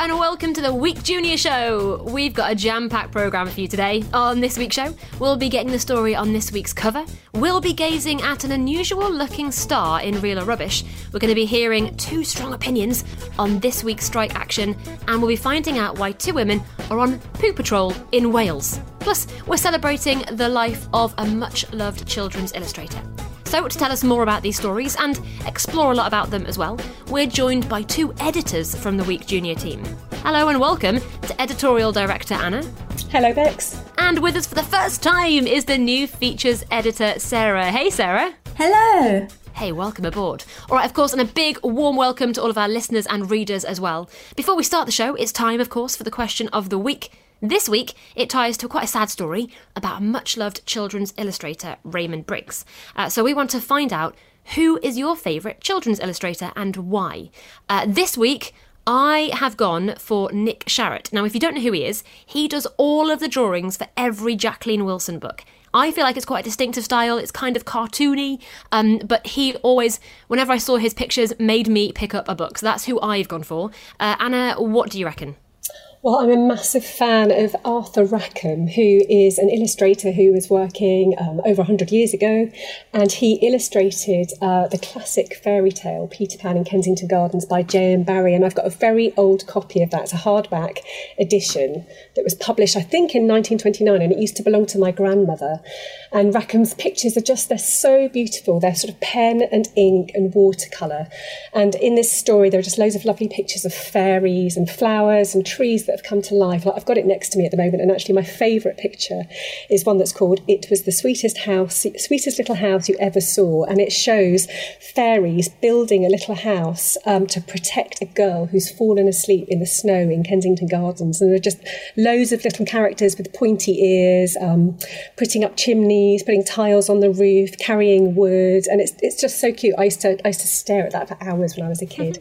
and welcome to the Week Junior Show. We've got a jam-packed programme for you today. On this week's show, we'll be getting the story on this week's cover. We'll be gazing at an unusual-looking star in Real or Rubbish. We're going to be hearing two strong opinions on this week's strike action, and we'll be finding out why two women are on poo patrol in Wales. Plus, we're celebrating the life of a much-loved children's illustrator. So, to tell us more about these stories and explore a lot about them as well, we're joined by two editors from the Week Junior team. Hello and welcome to Editorial Director Anna. Hello, Bex. And with us for the first time is the new features editor, Sarah. Hey, Sarah. Hello. Hey, welcome aboard. All right, of course, and a big warm welcome to all of our listeners and readers as well. Before we start the show, it's time, of course, for the question of the week. This week, it ties to quite a sad story about a much-loved children's illustrator, Raymond Briggs. So we want to find out, who is your favourite children's illustrator and why? This week, I have gone for Nick Sharratt. Now, if you don't know who he does all of the drawings for every Jacqueline Wilson book. I feel like it's quite a distinctive style. It's kind of cartoony, but he always, whenever I saw his pictures, made me pick up a book. So that's who I've gone for. Anna, what do you reckon? Well, I'm a massive fan of Arthur Rackham, who is an illustrator who was working over 100 years ago, and he illustrated the classic fairy tale Peter Pan in Kensington Gardens by J.M. Barrie, and I've got a very old copy of that. It's a hardback edition that was published, I think, in 1929, and it used to belong to my grandmother. And Rackham's pictures they're so beautiful. They're sort of pen and ink and watercolour. And in this story, there are just loads of lovely pictures of fairies and flowers and trees that have come to life. Like, I've got it next to me at the moment, and actually my favourite picture is one that's called "It Was the Sweetest Little House You Ever Saw," and it shows fairies building a little house to protect a girl who's fallen asleep in the snow in Kensington Gardens. And there are just loads of little characters with pointy ears, putting up chimneys, putting tiles on the roof, carrying wood, and it's just so cute. I used to stare at that for hours when I was a kid.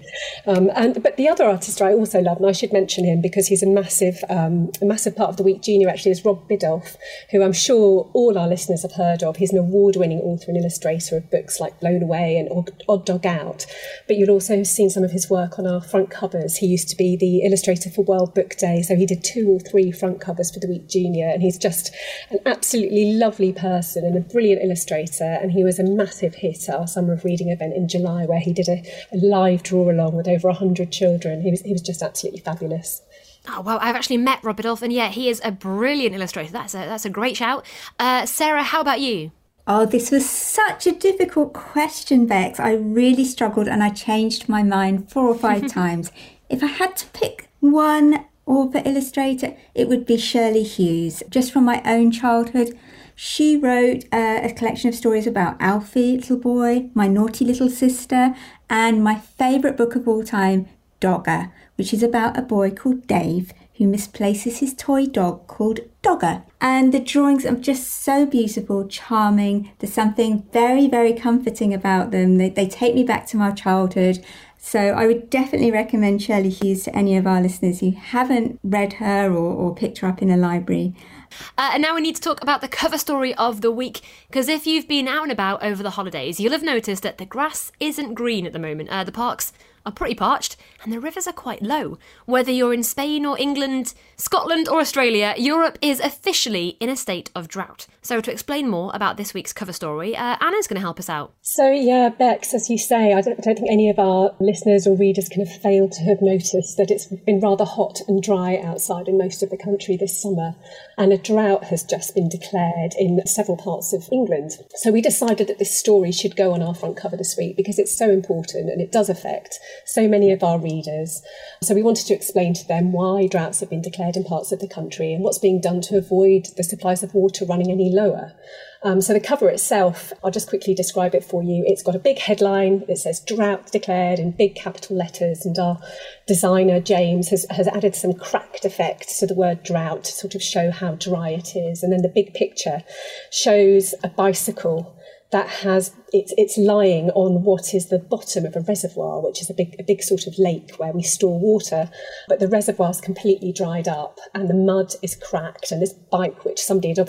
But the other artist I also love, and I should mention him because he's a massive part of the Week Junior actually, is Rob Biddulph, who I'm sure all our listeners have heard of. He's an award-winning author and illustrator of books like Blown Away and Odd Dog Out, but you'll also have seen some of his work on our front covers. He used to be the illustrator for World Book Day, so he did 2 or 3 front covers for the Week Junior, and he's just an absolutely lovely person and a brilliant illustrator, and he was a massive hit at our Summer of Reading event in July, where he did a live draw-along with over 100 children. He was just absolutely fabulous. Oh, well, I've actually met Rob Biddulph, and yeah, he is a brilliant illustrator. That's a great shout. Sarah, how about you? Oh, this was such a difficult question, Bex. I really struggled and I changed my mind 4 or 5 times. If I had to pick one author illustrator, it would be Shirley Hughes. Just from my own childhood, she wrote a collection of stories about Alfie, little boy, my naughty little sister, and my favourite book of all time, Dogger, which is about a boy called Dave who misplaces his toy dog called Dogger. And the drawings are just so beautiful, charming. There's something very, very comforting about them. They take me back to my childhood. So I would definitely recommend Shirley Hughes to any of our listeners who haven't read her or picked her up in a library. And now we need to talk about the cover story of the week, because if you've been out and about over the holidays, you'll have noticed that the grass isn't green at the moment. The parks are pretty parched and the rivers are quite low. Whether you're in Spain or England, Scotland or Australia, Europe is officially in a state of drought. So to explain more about this week's cover story, Anna's going to help us out. So yeah, Bex, as you say, I don't think any of our listeners or readers can have failed to have noticed that it's been rather hot and dry outside in most of the country this summer, and a drought has just been declared in several parts of England. So we decided that this story should go on our front cover this week because it's so important and it does affect so many of our readers. So we wanted to explain to them why droughts have been declared in parts of the country and what's being done to avoid the supplies of water running any lower. So the cover itself, I'll just quickly describe it for you. It's got a big headline that says drought declared in big capital letters, and our designer James has added some cracked effect to the word drought to sort of show how dry it is. And then the big picture shows a bicycle that it's lying on what is the bottom of a reservoir, which is a big sort of lake where we store water, but the reservoir's completely dried up and the mud is cracked, and this bike, which somebody had obviously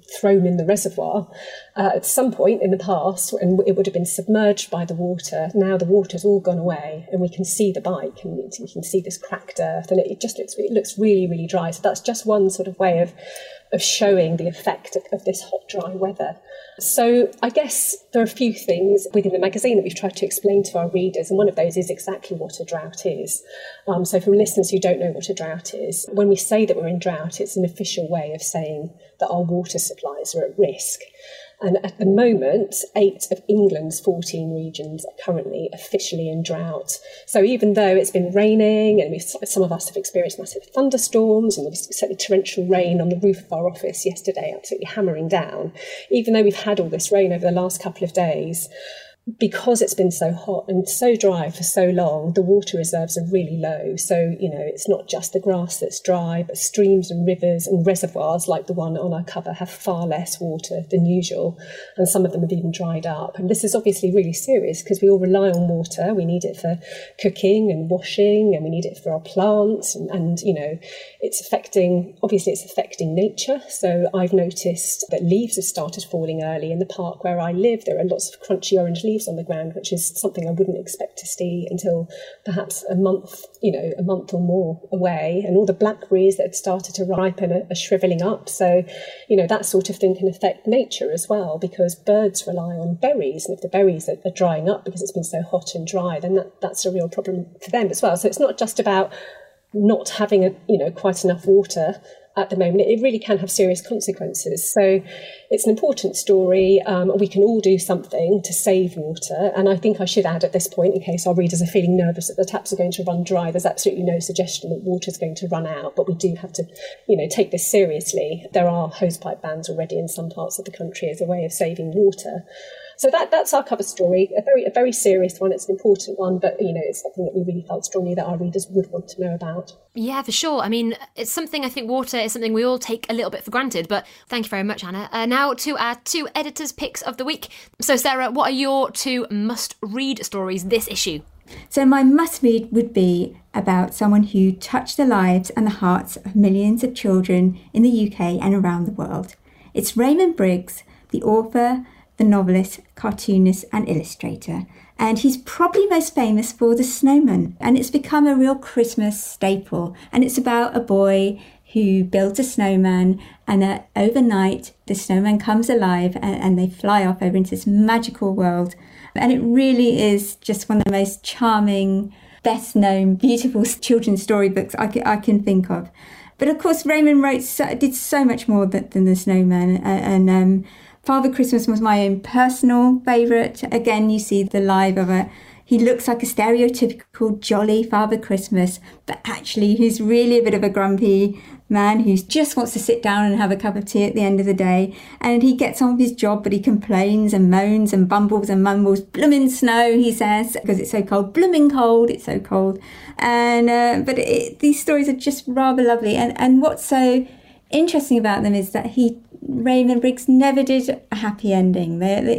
thrown in the reservoir at some point in the past, and it would have been submerged by the water. Now the water's all gone away, and we can see the bike, and we can see this cracked earth, and it looks really, really dry. So that's just one sort of way of showing the effect of this hot, dry weather. So I guess there are a few things within the magazine that we've tried to explain to our readers, and one of those is exactly what a drought is. So for listeners who don't know what a drought is, when we say that we're in drought, it's an official way of saying that our water supplies are at risk. And at the moment, 8 of England's 14 regions are currently officially in drought. So even though it's been raining, and some of us have experienced massive thunderstorms, and there was certainly torrential rain on the roof of our office yesterday, absolutely hammering down, even though we've had all this rain over the last couple of days, because it's been so hot and so dry for so long, the water reserves are really low. So, it's not just the grass that's dry, but streams and rivers and reservoirs like the one on our cover have far less water than usual. And some of them have even dried up. And this is obviously really serious because we all rely on water. We need it for cooking and washing, and we need it for our plants. And it's affecting nature. So I've noticed that leaves have started falling early in the park where I live. There are lots of crunchy orange leaves on the ground, which is something I wouldn't expect to see until perhaps a month or more away. And all the blackberries that had started to ripen are shrivelling up. So, that sort of thing can affect nature as well, because birds rely on berries. And if the berries are drying up because it's been so hot and dry, then that's a real problem for them as well. So it's not just about not having quite enough water at the moment. It really can have serious consequences. So it's an important story. We can all do something to save water. And I think I should add at this point, in case our readers are feeling nervous that the taps are going to run dry, there's absolutely no suggestion that water is going to run out. But we do have to, take this seriously. There are hosepipe bans already in some parts of the country as a way of saving water. So that's our cover story, a very serious one. It's an important one, but, it's something that we really felt strongly that our readers would want to know about. Yeah, for sure. I mean, it's something, I think water is something we all take a little bit for granted, but thank you very much, Anna. Now to our 2 editors' picks of the week. So, Sarah, what are your 2 must-read stories this issue? So my must-read would be about someone who touched the lives and the hearts of millions of children in the UK and around the world. It's Raymond Briggs, the author, the novelist, cartoonist and illustrator. And he's probably most famous for The Snowman. And it's become a real Christmas staple. And it's about a boy who builds a snowman, and overnight the snowman comes alive and they fly off over into this magical world. And it really is just one of the most charming, best known, beautiful children's storybooks I can think of. But of course, Raymond did so much more than The Snowman. And Father Christmas was my own personal favourite. Again, you see the live of he looks like a stereotypical jolly Father Christmas, but actually he's really a bit of a grumpy man who just wants to sit down and have a cup of tea at the end of the day. And he gets on with his job, but he complains and moans and bumbles and mumbles. Bloomin' snow, he says, because it's so cold. Bloomin' cold, it's so cold. And but these stories are just rather lovely. And what's so interesting about them is that Raymond Briggs never did a happy ending.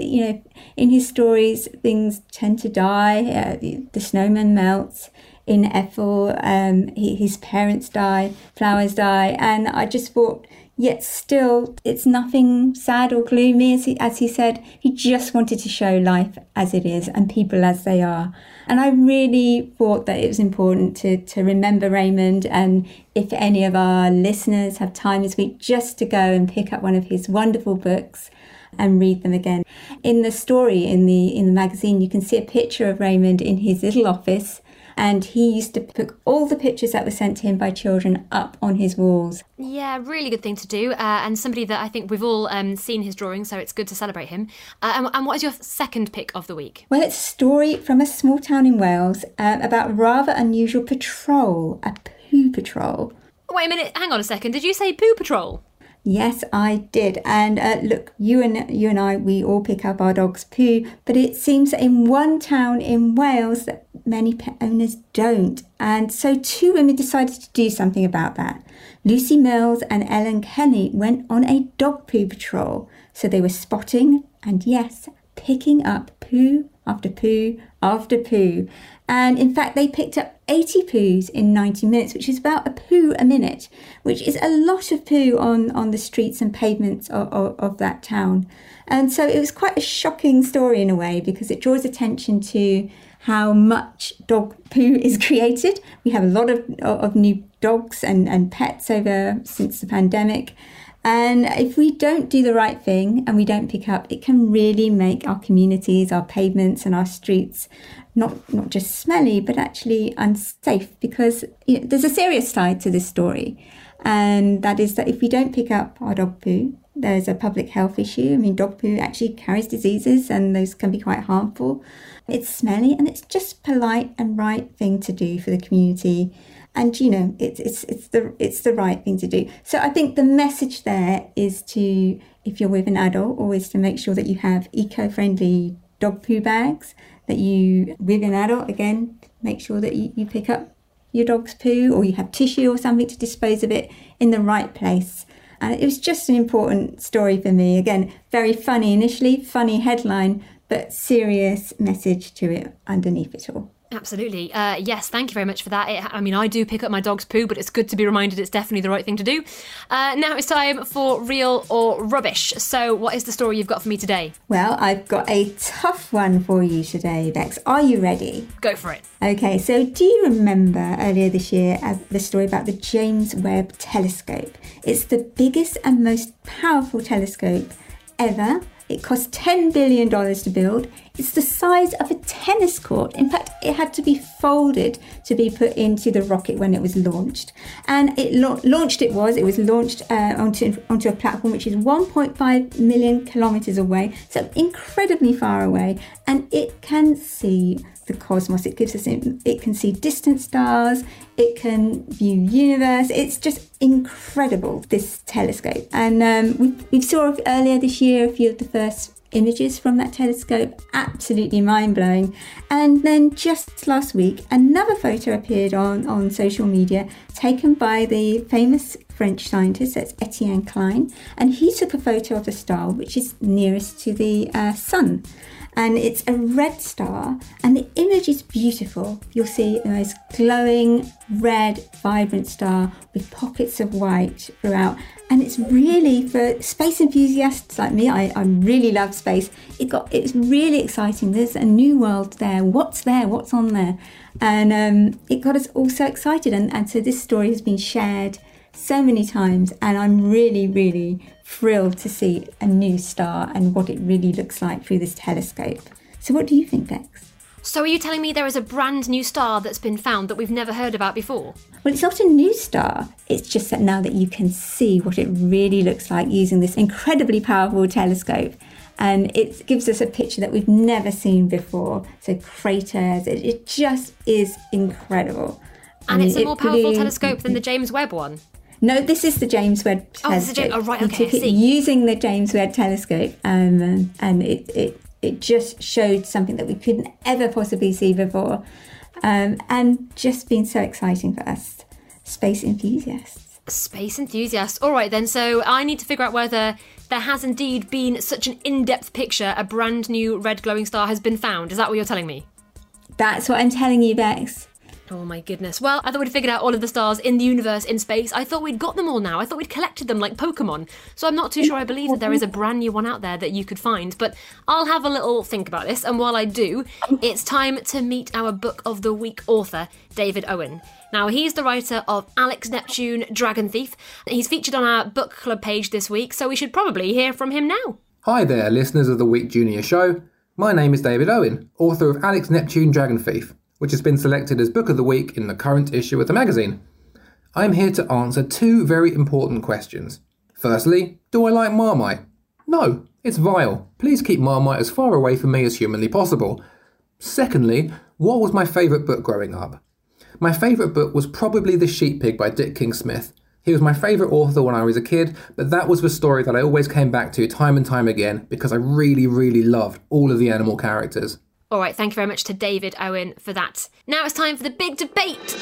In his stories, things tend to die. The snowman melts. In Ethel, his parents die, flowers die, and I just thought, yet still, it's nothing sad or gloomy, as he said. He just wanted to show life as it is and people as they are. And I really thought that it was important to remember Raymond, and if any of our listeners have time this week, just to go and pick up one of his wonderful books and read them again. In the story, in the magazine, you can see a picture of Raymond in his little office, and he used to put all the pictures that were sent to him by children up on his walls. Yeah, really good thing to do, and somebody that I think we've all seen his drawings, so it's good to celebrate him. And what is your second pick of the week? Well, it's a story from a small town in Wales about a rather unusual patrol, a poo patrol. Wait a minute, hang on a second, did you say poo patrol? Yes, I did. And look, you and I, we all pick up our dog's poo, but it seems that in one town in Wales that many pet owners don't. And so 2 women decided to do something about that. Lucy Mills and Ellen Kenny went on a dog poo patrol. So they were spotting and, yes, picking up poo after poo after poo. And in fact, they picked up 80 poos in 90 minutes, which is about a poo a minute, which is a lot of poo on the streets and pavements of that town. And so it was quite a shocking story in a way, because it draws attention to how much dog poo is created. We have a lot of new dogs and pets since the pandemic. And if we don't do the right thing and we don't pick up, it can really make our communities, our pavements and our streets not just smelly, but actually unsafe, because there's a serious side to this story. And that is that if we don't pick up our dog poo, there's a public health issue. I mean, dog poo actually carries diseases and those can be quite harmful. It's smelly and it's just polite and right thing to do for the community. And, it's the right thing to do. So I think the message there is to, if you're with an adult, always to make sure that you have eco-friendly dog poo bags, that you, with an adult, again, make sure that you pick up your dog's poo, or you have tissue or something to dispose of it in the right place. And it was just an important story for me. Again, very funny initially, funny headline, but serious message to it underneath it all. Absolutely. Yes, thank you very much for that. I do pick up my dog's poo, but it's good to be reminded it's definitely the right thing to do. Now it's time for Real or Rubbish. So what is the story you've got for me today? Well, I've got a tough one for you today, Bex. Are you ready? Go for it. Okay, so do you remember earlier this year the story about the James Webb Telescope? It's the biggest and most powerful telescope ever. It cost $10 billion to build. It's the size of a tennis court. In fact, it had to be folded to be put into the rocket when it was launched. And it was launched onto a platform which is 1.5 million kilometres away, so incredibly far away. And it can see the cosmos. It can see distant stars. It can view universe. It's just incredible, this telescope. And we saw earlier this year a few of the first images from that telescope. Absolutely mind-blowing. And then just last week, another photo appeared on social media taken by the famous French scientist, that's Etienne Klein. And he took a photo of the star which is nearest to the sun. And it's a red star, and the image is beautiful. You'll see the most glowing, red, vibrant star with pockets of white throughout. And it's really, for space enthusiasts like me, I really love space. It's really exciting. There's a new world there. What's there? What's on there? And it got us all so excited. And so this story has been shared so many times, and I'm really, really thrilled to see a new star and what it really looks like through this telescope. So what do you think, Bex? So are you telling me there is a brand new star that's been found that we've never heard about before? Well, it's not a new star. It's just that now that you can see what it really looks like using this incredibly powerful telescope. And it gives us a picture that we've never seen before. So craters, it just is incredible. And it's a more powerful telescope than the James Webb one? No, this is the James Webb telescope. Oh, this is the James. Oh, right, okay, I see. Using the James Webb telescope, and it just showed something that we couldn't ever possibly see before, and just been so exciting for us space enthusiasts. Space enthusiasts. All right then. So I need to figure out whether there has indeed been such an in-depth picture. A brand new red glowing star has been found. Is that what you're telling me? That's what I'm telling you, Bex. Oh my goodness. Well, I thought we'd figured out all of the stars in the universe in space. I thought we'd got them all now. I thought we'd collected them like Pokemon. So I'm not too sure I believe that there is a brand new one out there that you could find. But I'll have a little think about this. And while I do, it's time to meet our Book of the Week author, David Owen. Now, he's the writer of Alex Neptune, Dragon Thief. He's featured on our book club page this week, so we should probably hear from him now. Hi there, listeners of the Week Junior Show. My name is David Owen, author of Alex Neptune, Dragon Thief, which has been selected as Book of the Week in the current issue of the magazine. I'm here to answer two very important questions. Firstly, do I like Marmite? No, it's vile. Please keep Marmite as far away from me as humanly possible. Secondly, what was my favourite book growing up? My favourite book was probably The Sheep Pig by Dick King-Smith. He was my favourite author when I was a kid, but that was the story that I always came back to time and time again because I really, really loved all of the animal characters. All right, thank you very much to David Owen for that. Now it's time for the big debate.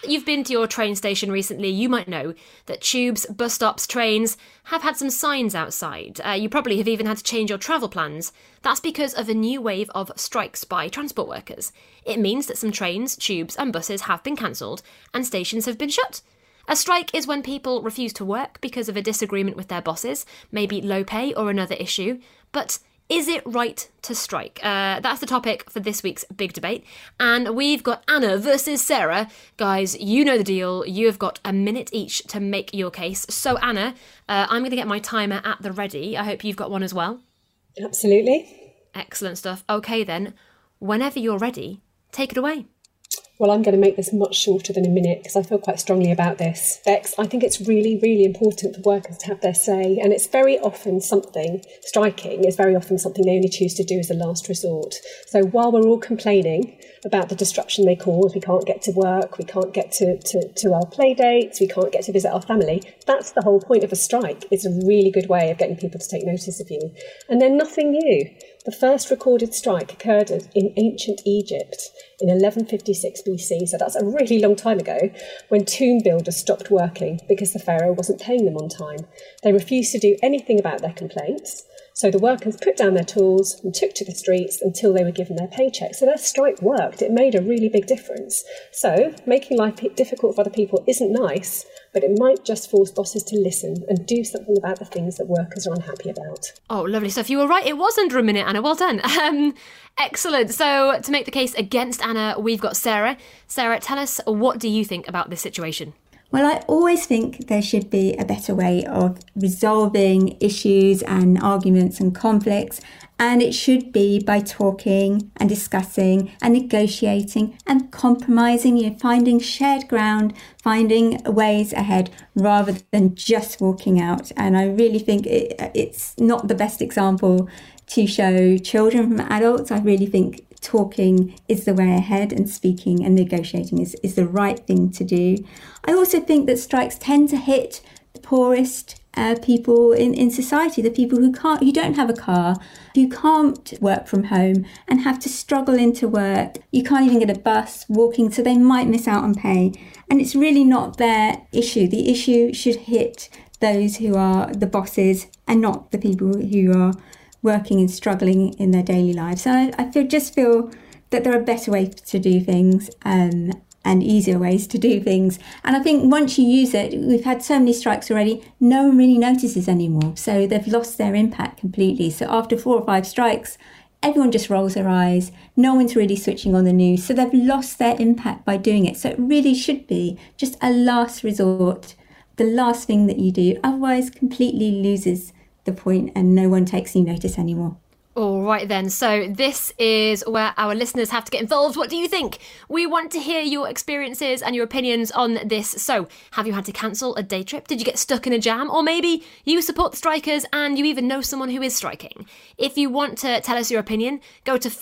you've been to your train station recently, you might know that tubes, bus stops, trains have had some signs outside. You probably have even had to change your travel plans. That's because of a new wave of strikes by transport workers. It means that some trains, tubes and buses have been cancelled and stations have been shut. A strike is when people refuse to work because of a disagreement with their bosses, maybe low pay or another issue. But is it right to strike? That's the topic for this week's big debate. And we've got Anna versus Sarah. Guys, you know the deal. You have got a minute each to make your case. So Anna, I'm going to get my timer at the ready. I hope you've got one as well. Absolutely. Excellent stuff. Okay then, whenever you're ready, take it away. Well, I'm going to make this much shorter than a minute because I feel quite strongly about this. Bex, I think it's really, really important for workers to have their say. And it's very often striking is very often something they only choose to do as a last resort. So while we're all complaining about the disruption they cause, we can't get to work, we can't get to our play dates, we can't get to visit our family, that's the whole point of a strike. It's a really good way of getting people to take notice of you. And they're nothing new. The first recorded strike occurred in ancient Egypt in 1156 BC, so that's a really long time ago, when tomb builders stopped working because the pharaoh wasn't paying them on time. They refused to do anything about their complaints, so the workers put down their tools and took to the streets until they were given their paycheck. So their strike worked. It made a really big difference. So making life difficult for other people isn't nice, but it might just force bosses to listen and do something about the things that workers are unhappy about. Oh, lovely stuff. You were right. It was under a minute, Anna. Well done. Excellent. So to make the case against Anna, we've got Sarah. Sarah, tell us, what do you think about this situation? Well, I always think there should be a better way of resolving issues and arguments and conflicts. And it should be by talking and discussing and negotiating and compromising, finding shared ground, finding ways ahead rather than just walking out. And I really think it's not the best example to show children from adults. I really think talking is the way ahead and speaking and negotiating is the right thing to do. I also think that strikes tend to hit the poorest people in society, the people who don't have a car, who can't work from home and have to struggle into work. You can't even get a bus, walking, so they might miss out on pay. And it's really not their issue. The issue should hit those who are the bosses and not the people who are working and struggling in their daily lives. So I just feel that there are better ways to do things and easier ways to do things. And I think once you use it, we've had so many strikes already, no one really notices anymore. So they've lost their impact completely. So after 4 or 5 strikes, everyone just rolls their eyes. No one's really switching on the news. So they've lost their impact by doing it. So it really should be just a last resort, the last thing that you do. Otherwise, completely loses the point and no one takes any notice anymore. All right then, so this is where our listeners have to get involved. What do you think? We want to hear your experiences and your opinions on this. So, have you had to cancel a day trip? Did you get stuck in a jam? Or maybe you support the strikers and you even know someone who is striking. If you want to tell us your opinion, go to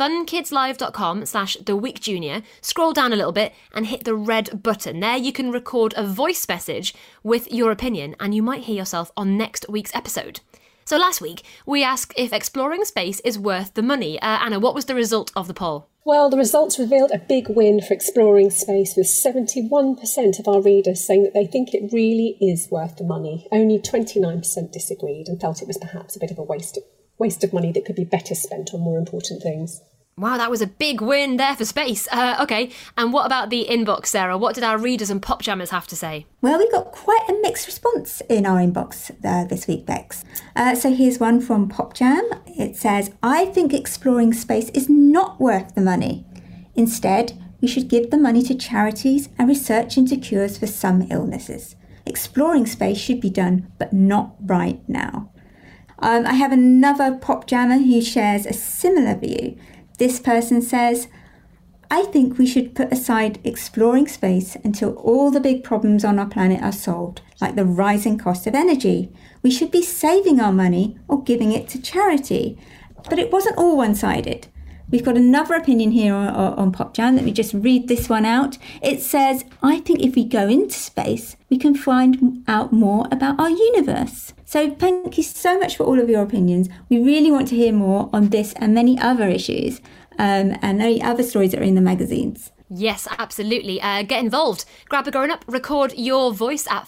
funkidslive.com/theweekjunior, scroll down a little bit and hit the red button. There you can record a voice message with your opinion and you might hear yourself on next week's episode. So last week, we asked if exploring space is worth the money. Anna, what was the result of the poll? Well, the results revealed a big win for exploring space, with 71% of our readers saying that they think it really is worth the money. Only 29% disagreed and felt it was perhaps a bit of a waste of money that could be better spent on more important things. Wow, that was a big win there for space. OK, and what about the inbox, Sarah? What did our readers and pop jammers have to say? Well, we got quite a mixed response in our inbox this week, Bex. So here's one from Pop Jam. It says, I think exploring space is not worth the money. Instead, we should give the money to charities and research into cures for some illnesses. Exploring space should be done, but not right now. I have another Pop Jammer who shares a similar view. This person says, I think we should put aside exploring space until all the big problems on our planet are solved, like the rising cost of energy. We should be saving our money or giving it to charity. But it wasn't all one-sided. We've got another opinion here on Pop Jam. Let me just read this one out. It says, I think if we go into space, we can find out more about our universe. So thank you so much for all of your opinions. We really want to hear more on this and many other issues and many other stories that are in the magazines. Yes, absolutely. Get involved. Grab a grown-up, record your voice at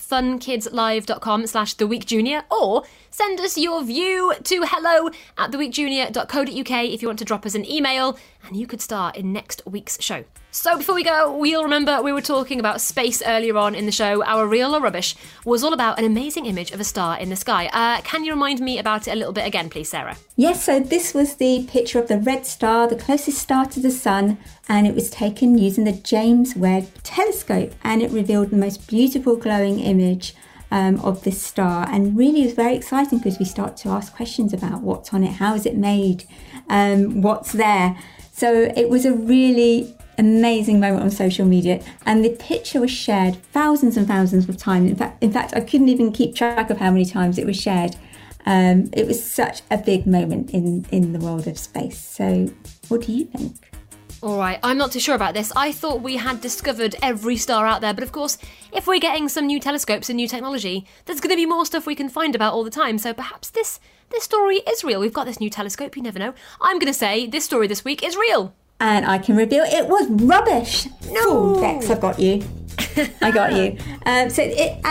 funkidslive.com/theweekjunior, or send us your view to hello@theweekjunior.co.uk if you want to drop us an email, and you could star in next week's show. So before we go, you'll remember we were talking about space earlier on in the show. Our Real or Rubbish was all about an amazing image of a star in the sky. Can you remind me about it a little bit again, please, Sarah? Yes, so this was the picture of the red star, the closest star to the sun, and it was taken using the James Webb Telescope, and it revealed the most beautiful glowing image of this star, and really is very exciting because we start to ask questions about what's on it, how is it made, what's there. So it was a really amazing moment on social media, and the picture was shared thousands and thousands of times. In fact, I couldn't even keep track of how many times it was shared. It was such a big moment in the world of space. So what do you think? All right, I'm not too sure about this. I thought we had discovered every star out there, but of course, if we're getting some new telescopes and new technology, there's going to be more stuff we can find about all the time. So perhaps this story is real. We've got this new telescope, you never know. I'm going to say this story this week is real. And I can reveal it was rubbish. No. Fool, Bex, I've got you. I got you. So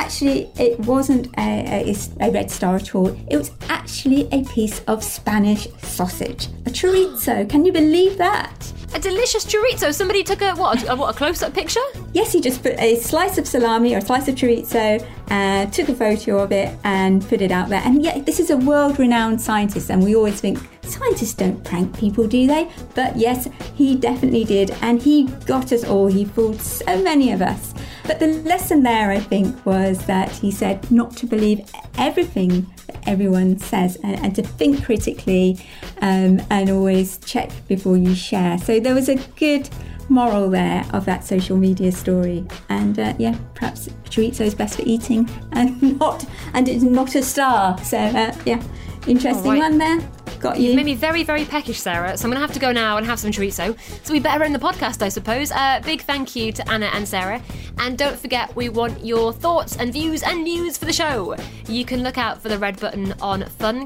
it wasn't a red star at all. It was actually a piece of Spanish sausage, a chorizo. Can you believe that? A delicious chorizo. Somebody took a close-up picture? Yes, he just put a slice of salami or a slice of chorizo, took a photo of it and put it out there. And yet, this is a world-renowned scientist, and we always think scientists don't prank people, do they? But yes, he definitely did, and he got us all. He fooled so many of us. But the lesson there, I think, was that he said not to believe everything that everyone says, and to think critically, and always check before you share. So there was a good moral there of that social media story. And perhaps chorizo is best for eating and it's not a star. So interesting one there. Got you. You've made me very, very peckish, Sarah, so I'm going to have to go now and have some chorizo. So we better end the podcast, I suppose. Big thank you to Anna and Sarah. And don't forget, we want your thoughts and views and news for the show. You can look out for the red button on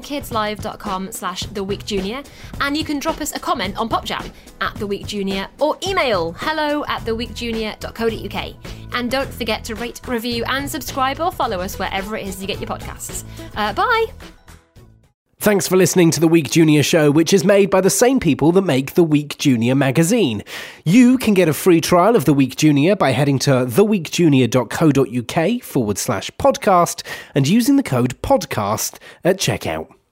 funkidslive.com/theweekjunior, and you can drop us a comment on PopJam @theweekjunior, or email hello@theweekjunior.co.uk. And don't forget to rate, review and subscribe or follow us wherever it is you get your podcasts. Bye! Thanks for listening to The Week Junior Show, which is made by the same people that make The Week Junior magazine. You can get a free trial of The Week Junior by heading to theweekjunior.co.uk /podcast and using the code podcast at checkout.